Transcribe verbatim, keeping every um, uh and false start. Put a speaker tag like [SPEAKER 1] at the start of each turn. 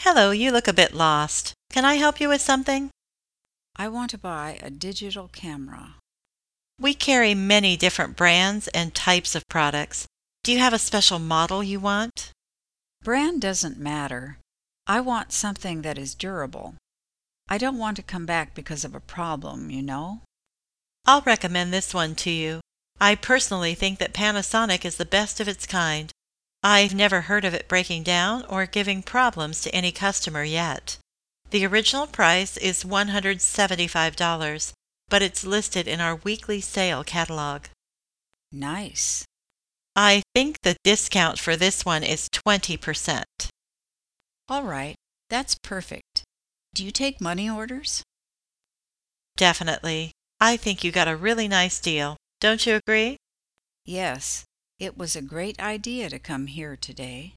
[SPEAKER 1] Hello, you look a bit lost. Can I help you with something?
[SPEAKER 2] I want to buy a digital camera.
[SPEAKER 1] We carry many different brands and types of products. Do you have a special model you want?
[SPEAKER 2] Brand doesn't matter. I want something that is durable. I don't want to come back because of a problem, you know?
[SPEAKER 1] I'll recommend this one to you. I personally think that Panasonic is the best of its kind. I've never heard of it breaking down or giving problems to any customer yet. The original price is one hundred seventy-five dollars, but it's listed in our weekly sale catalog.
[SPEAKER 2] Nice.
[SPEAKER 1] I think the discount for this one is twenty percent.
[SPEAKER 2] All right, that's perfect. Do you take money orders?
[SPEAKER 1] Definitely. I think you got a really nice deal. Don't you agree?
[SPEAKER 2] Yes, it was a great idea to come here today.